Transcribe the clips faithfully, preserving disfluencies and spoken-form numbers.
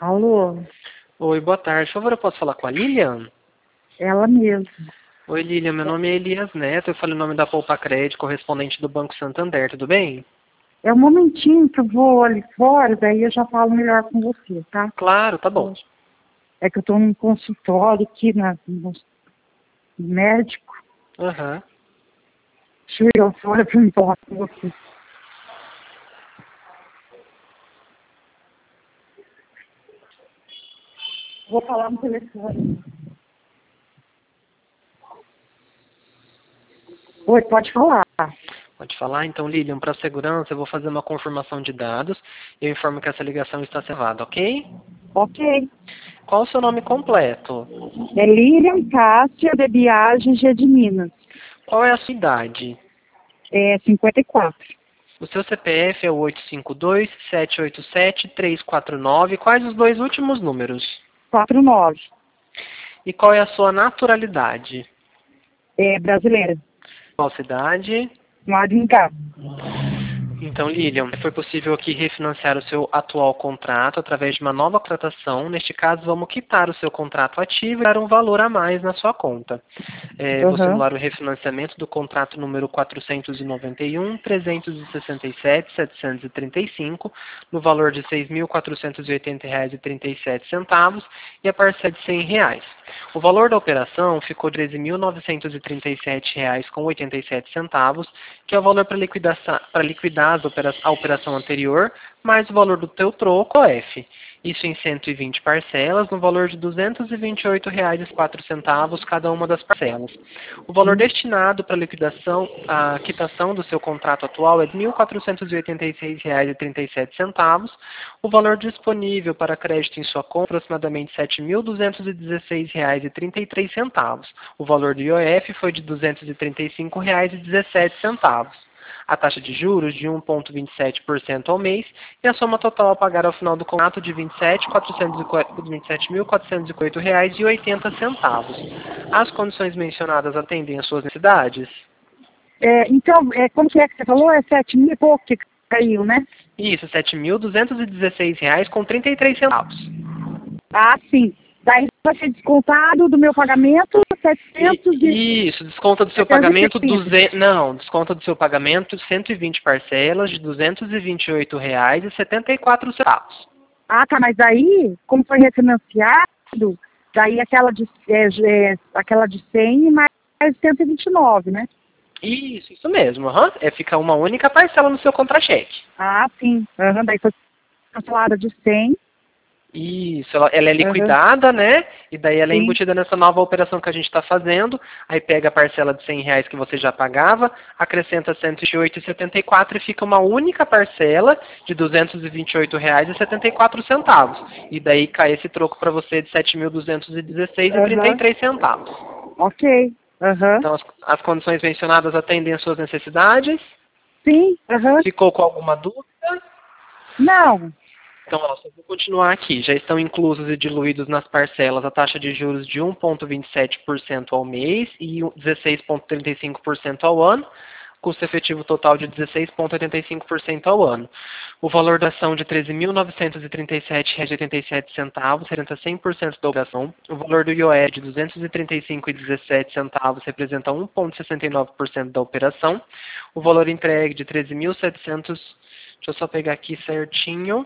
Alô? Oi, boa tarde. Por favor, eu posso falar com a Lilian? Ela mesma. Oi, Lilian. Meu nome é Elias Neto. Eu falo em nome da Poupa Crédito, correspondente do Banco Santander. Tudo bem? É um momentinho que eu vou ali fora, daí eu já falo melhor com você, tá? Claro, tá bom. É que eu tô num consultório aqui na, no médico. Aham. Deixa eu ir lá fora pra eu falar com você. Vou falar no telefone. Oi, pode falar. Pode falar? Então, Lilian, para segurança, eu vou fazer uma confirmação de dados e eu informo que essa ligação está gravada, ok? Ok. Qual o seu nome completo? É Lilian Cássia de Viagem G de Minas. Qual é a sua idade? É cinquenta e quatro. O seu C P F é o oito cinco dois, sete oito sete, três quatro nove. Quais os dois últimos números? quarenta e nove. E qual é a sua naturalidade? É brasileira. Qual cidade? Maringá. Então, Lilian, foi possível aqui refinanciar o seu atual contrato através de uma nova contratação. Neste caso, vamos quitar o seu contrato ativo e dar um valor a mais na sua conta. É, vou Uhum. simular o refinanciamento do contrato número quatrocentos e noventa e um, trezentos e sessenta e sete, setecentos e trinta e cinco, no valor de seis mil quatrocentos e oitenta reais e trinta e sete centavos e a parcela de cem reais. O valor da operação ficou de treze mil novecentos e trinta e sete reais com oitenta e sete centavos, que é o valor para liquidar, para liquidar as opera- a operação anterior, mais o valor do teu troco, O F. Isso em cento e vinte parcelas, no valor de duzentos e vinte e oito reais e quatro centavos cada uma das parcelas. O valor destinado para liquidação, a quitação do seu contrato atual é de mil quatrocentos e oitenta e seis reais e trinta e sete centavos. O valor disponível para crédito em sua conta é aproximadamente sete mil duzentos e dezesseis reais e trinta e três centavos. O valor do I O F foi de duzentos e trinta e cinco reais e dezessete centavos. A taxa de juros de um vírgula vinte e sete por cento ao mês e a soma total a pagar ao final do contrato de vinte e sete mil quatrocentos e oito reais e oitenta centavos. As condições mencionadas atendem às suas necessidades? É, então, é, como que é que você falou? É sete mil e pouco que caiu, né? Isso, sete mil duzentos e dezesseis reais com trinta e três centavos. Ah, sim. Daí vai ser descontado do meu pagamento setecentos e... Isso, desconta do seu pagamento duzentos, não, desconta do seu pagamento cento e vinte parcelas de duzentos e vinte e oito reais e setenta e quatro centavos. Ah, tá, mas aí, como foi refinanciado, daí aquela de, é, é, aquela de cem mais cento e vinte e nove, né? Isso, isso mesmo, uhum. É, fica uma única parcela no seu contra-cheque. Ah, sim. Uhum, daí foi cancelada de cem. Isso, ela, ela é liquidada, uhum. né? E daí ela é Sim. embutida nessa nova operação que a gente está fazendo. Aí pega a parcela de cem reais que você já pagava, acrescenta cento e oito reais e setenta e quatro centavos e fica uma única parcela de duzentos e vinte e oito reais e setenta e quatro centavos. E daí cai esse troco para você de sete mil duzentos e dezesseis reais e trinta e três centavos. Ok. Uhum. Então as, as condições mencionadas atendem às suas necessidades? Sim. Uhum. Ficou com alguma dúvida? Não. Então, ó, só vou continuar aqui. Já estão inclusos e diluídos nas parcelas a taxa de juros de um vírgula vinte e sete por cento ao mês e dezesseis vírgula trinta e cinco por cento ao ano, custo efetivo total de dezesseis vírgula oitenta e cinco por cento ao ano. O valor da ação de treze mil novecentos e trinta e sete reais e oitenta e sete centavos representa cem por cento da operação. O valor do I O F de duzentos e trinta e cinco reais e dezessete centavos representa um vírgula sessenta e nove por cento da operação. O valor entregue de treze mil e setecentos, deixa eu só pegar aqui certinho.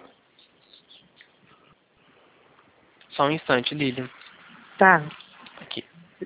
Só um instante, Lilian. Tá. Aqui.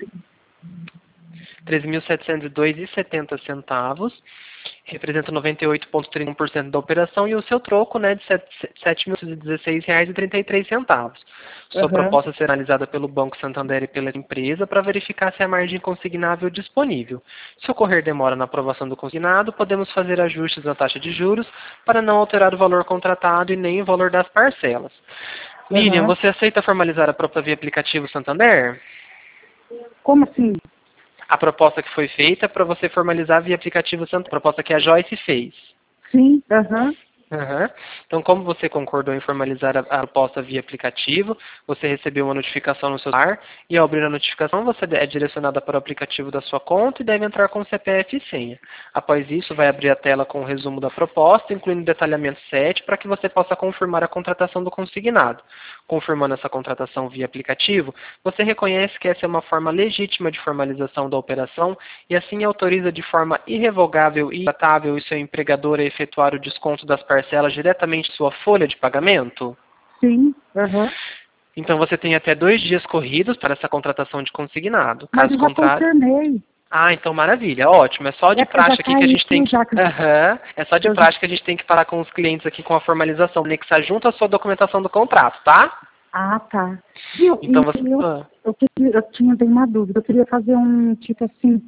treze mil setecentos e dois reais e setenta centavos. Representa noventa e oito vírgula trinta e um por cento da operação e o seu troco, né, de sete mil e dezesseis reais e trinta e três centavos. Sua Uhum. proposta será analisada pelo Banco Santander e pela empresa para verificar se a margem consignável é disponível. Se ocorrer demora na aprovação do consignado, podemos fazer ajustes na taxa de juros para não alterar o valor contratado e nem o valor das parcelas. Uhum. Lilian, você aceita formalizar a proposta via aplicativo Santander? Como assim? A proposta que foi feita para você formalizar via aplicativo Santander. A proposta que a Joyce fez. Sim. Uhum. Uhum. Então, como você concordou em formalizar a, a proposta via aplicativo, você recebeu uma notificação no seu celular e ao abrir a notificação você é direcionada para o aplicativo da sua conta e deve entrar com C P F e senha. Após isso, vai abrir a tela com o resumo da proposta, incluindo detalhamento sete, para que você possa confirmar a contratação do consignado. confirmando essa contratação via aplicativo, você reconhece que essa é uma forma legítima de formalização da operação e assim autoriza de forma irrevogável e tratável o seu empregador a efetuar o desconto das parcelas diretamente em sua folha de pagamento? Sim. Aham. Então você tem até dois dias corridos para essa contratação de consignado. Mas Caso eu já contrário... confirmei. Ah, então maravilha, ótimo. É só de É porque já praxe aqui que a caiu gente tem tudo, que... já que- Aham. É só de eu já- praxe que a gente tem que falar com os clientes aqui com a formalização, anexar junto à sua documentação do contrato, tá? Ah, tá. E eu, Então e você... eu, ah. eu, queria- eu tinha bem uma dúvida. Eu queria fazer um, tipo assim,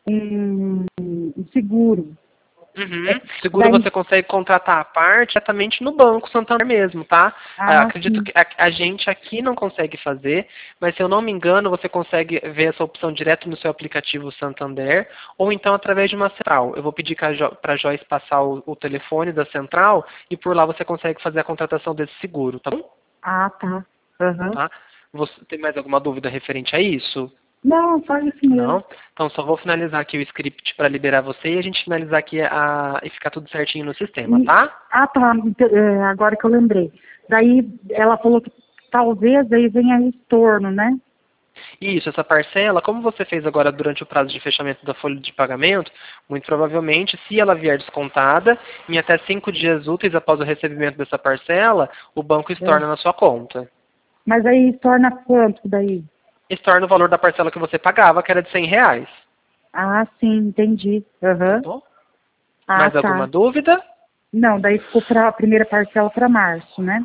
um, um seguro. Uhum. É, Seguro daí, você consegue contratar a parte diretamente no Banco Santander mesmo, tá? Ah, ah, acredito sim. que a, a gente aqui não consegue fazer, mas se eu não me engano, você consegue ver essa opção direto no seu aplicativo Santander, ou então através de uma central. Eu vou pedir para a Joyce passar o, o telefone da central e por lá você consegue fazer a contratação desse seguro, tá bom? Ah, tá. Aham. Tá? Você tem mais alguma dúvida referente a isso? Não, só isso mesmo. Não? Então só vou finalizar aqui o script para liberar você e a gente finalizar aqui a, e ficar tudo certinho no sistema, E- tá? ah, tá. Ent- é, agora que eu lembrei. Daí ela falou que talvez daí venha estorno, né? Isso, essa parcela, como você fez agora durante o prazo de fechamento da folha de pagamento, muito provavelmente, se ela vier descontada, em até cinco dias úteis após o recebimento dessa parcela, o banco É. estorna na sua conta. Mas aí torna quanto daí? Estorna o valor da parcela que você pagava, que era de cem reais. Ah, sim, entendi. Tá Aham. bom? Ah, Mais alguma tá. dúvida? Não, daí ficou para a primeira parcela para março, né?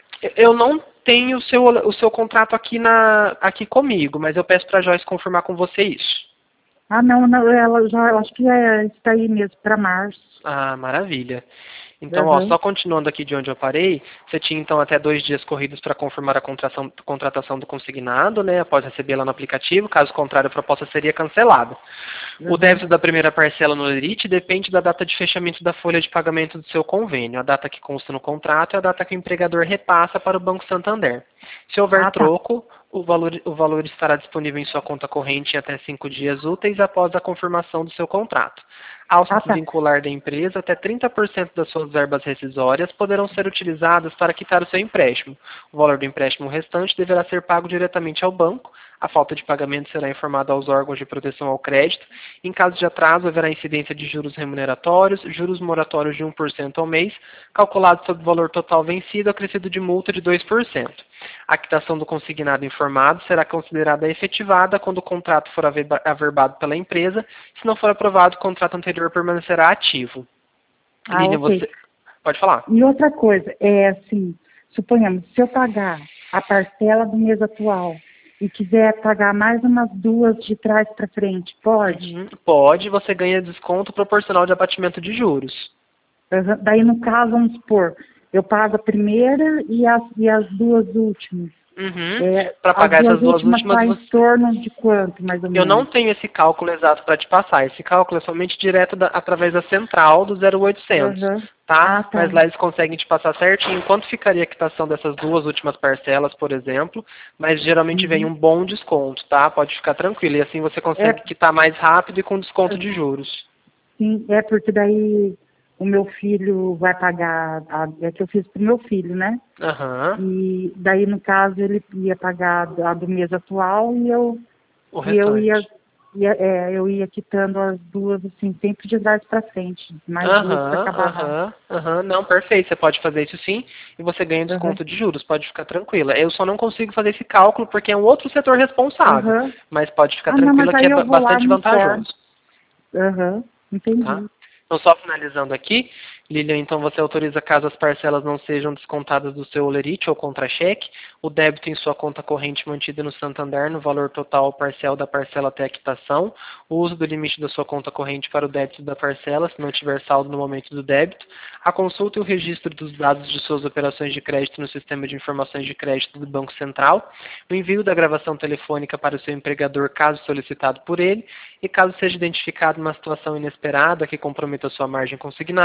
Eu não tenho o seu, o seu contrato aqui, na, aqui comigo, mas eu peço para a Joyce confirmar com você isso. Ah, não, não, ela já, eu acho que é isso aí mesmo, para março. Ah, maravilha. Então, ó, Aham. só continuando aqui de onde eu parei, você tinha então até dois dias corridos para confirmar a contratação, contratação do consignado, né, após recebê-la no aplicativo, caso contrário a proposta seria cancelada. O Aham. débito da primeira parcela no lerite depende da data de fechamento da folha de pagamento do seu convênio. A data que consta no contrato é a data que o empregador repassa para o Banco Santander. Se houver Ah, tá. troco, o valor, o valor estará disponível em sua conta corrente em até cinco dias úteis após a confirmação do seu contrato. Ao se Ah, tá. desvincular da empresa, até trinta por cento das suas verbas rescisórias poderão ser utilizadas para quitar o seu empréstimo. O valor do empréstimo restante deverá ser pago diretamente ao banco. A falta de pagamento será informada aos órgãos de proteção ao crédito. Em caso de atraso, haverá incidência de juros remuneratórios, juros moratórios de um por cento ao mês, calculados sobre o valor total vencido, acrescido de multa de dois por cento. A quitação do consignado informado será considerada efetivada quando o contrato for averbado pela empresa. Se não for aprovado, o contrato anterior permanecerá ativo. Ah, Lilian, ok. você... Pode falar. E outra coisa, é assim, suponhamos, se eu pagar a parcela do mês atual e quiser pagar mais umas duas de trás para frente, pode? Uhum. Pode, você ganha desconto proporcional de abatimento de juros. Aham. Daí, no caso, vamos supor, eu pago a primeira e as, e as duas últimas. Uhum. É, Para as pagar duas essas duas últimas últimas, está em você... torno de quanto, mais ou eu não menos? tenho esse cálculo exato para te passar. Esse cálculo é somente direto da, através da central do zero oitocentos, Aham. tá? Ah, tá. Mas lá eles conseguem te passar certinho quanto ficaria a quitação dessas duas últimas parcelas, por exemplo, mas geralmente vem Uhum. um bom desconto, tá? Pode ficar tranquilo. E assim você consegue É, quitar mais rápido e com desconto de juros. sim, é porque daí o meu filho vai pagar, a, é que eu fiz pro meu filho, né? Aham. E daí, no caso, ele ia pagar a do mês atual e eu, O e eu ia, restante. ia é, eu ia quitando as duas, assim, sempre de trás para frente. Mais duas para Aham, acabar rápido. aham, aham. Não, perfeito. Você pode fazer isso sim e você ganha Aham. desconto de juros. Pode ficar tranquila. Eu só não consigo fazer esse cálculo porque é um outro setor responsável. Aham. Mas pode ficar Ah, não, mas tranquila que aí é eu ba- vou lá bastante e me informo. vantajoso. Aham, Tá? entendi. Então, só finalizando aqui, Lilian, então você autoriza caso as parcelas não sejam descontadas do seu olerite ou contra-cheque, o débito em sua conta corrente mantida no Santander no valor total ou parcial da parcela até a quitação, o uso do limite da sua conta corrente para o débito da parcela, se não tiver saldo no momento do débito, a consulta e o registro dos dados de suas operações de crédito no sistema de informações de crédito do Banco Central, o envio da gravação telefônica para o seu empregador caso solicitado por ele, e caso seja identificado uma situação inesperada que comprometa a sua margem consignável,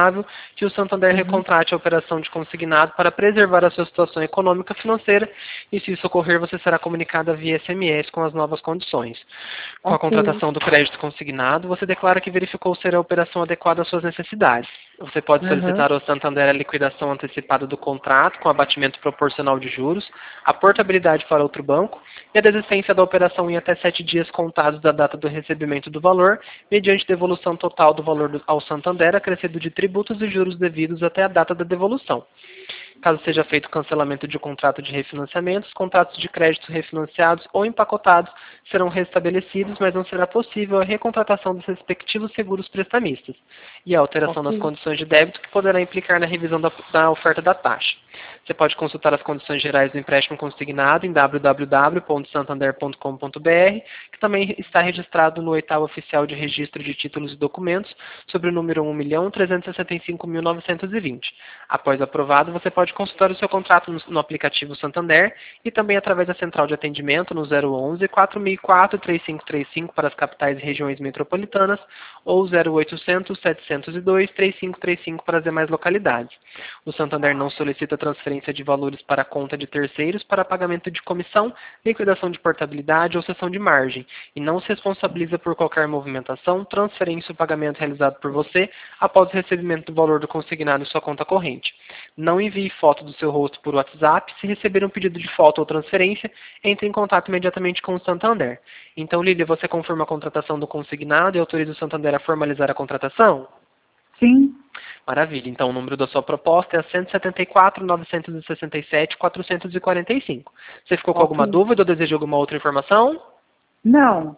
que o Santander Uhum. recontrate a operação de consignado para preservar a sua situação econômica e financeira, e se isso ocorrer, você será comunicada via S M S com as novas condições. Com a Ok. contratação do crédito consignado, você declara que verificou ser a operação adequada às suas necessidades. Você pode Uhum. solicitar ao Santander a liquidação antecipada do contrato com abatimento proporcional de juros, a portabilidade para outro banco e a desistência da operação em até sete dias contados da data do recebimento do valor, mediante devolução total do valor do- ao Santander, acrescido de tributos e juros devidos até a data da devolução. Caso seja feito cancelamento de contrato de refinanciamento, os contratos de crédito refinanciados ou empacotados serão restabelecidos, mas não será possível a recontratação dos respectivos seguros prestamistas e a alteração das Ok. condições de débito, que poderá implicar na revisão da, da oferta da taxa. Você pode consultar as condições gerais do empréstimo consignado em w w w ponto santander ponto com ponto b r, que também está registrado no oitavo oficial de registro de títulos e documentos, sobre o número um milhão trezentos e sessenta e cinco mil novecentos e vinte. Após aprovado, você pode consultar o seu contrato no, no aplicativo Santander e também através da central de atendimento no zero onze, quatro mil e quatro, três cinco três cinco para as capitais e regiões metropolitanas ou zero oitocentos, setecentos e dois, três cinco três cinco para as demais localidades. O Santander não solicita transferência de valores para a conta de terceiros para pagamento de comissão, liquidação de portabilidade ou cessão de margem e não se responsabiliza por qualquer movimentação, transferência ou pagamento realizado por você após o recebimento do valor do consignado em sua conta corrente. Não envie foto do seu rosto por WhatsApp. Se receber um pedido de foto ou transferência, entre em contato imediatamente com o Santander. Então, Lília, você confirma a contratação do consignado e autoriza o Santander a formalizar a contratação? Sim. Maravilha. Então, o número da sua proposta é cento e setenta e quatro, novecentos e sessenta e sete, quatrocentos e quarenta e cinco. Você ficou com alguma Ok. dúvida ou deseja alguma outra informação? Não.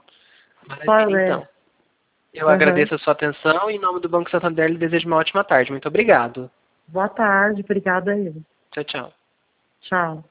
Só Maravilha, é. então. Eu Uhum. agradeço a sua atenção e, em nome do Banco Santander, lhe desejo uma ótima tarde. Muito obrigado. Boa tarde. Obrigada a ele. Tchau, tchau. Tchau.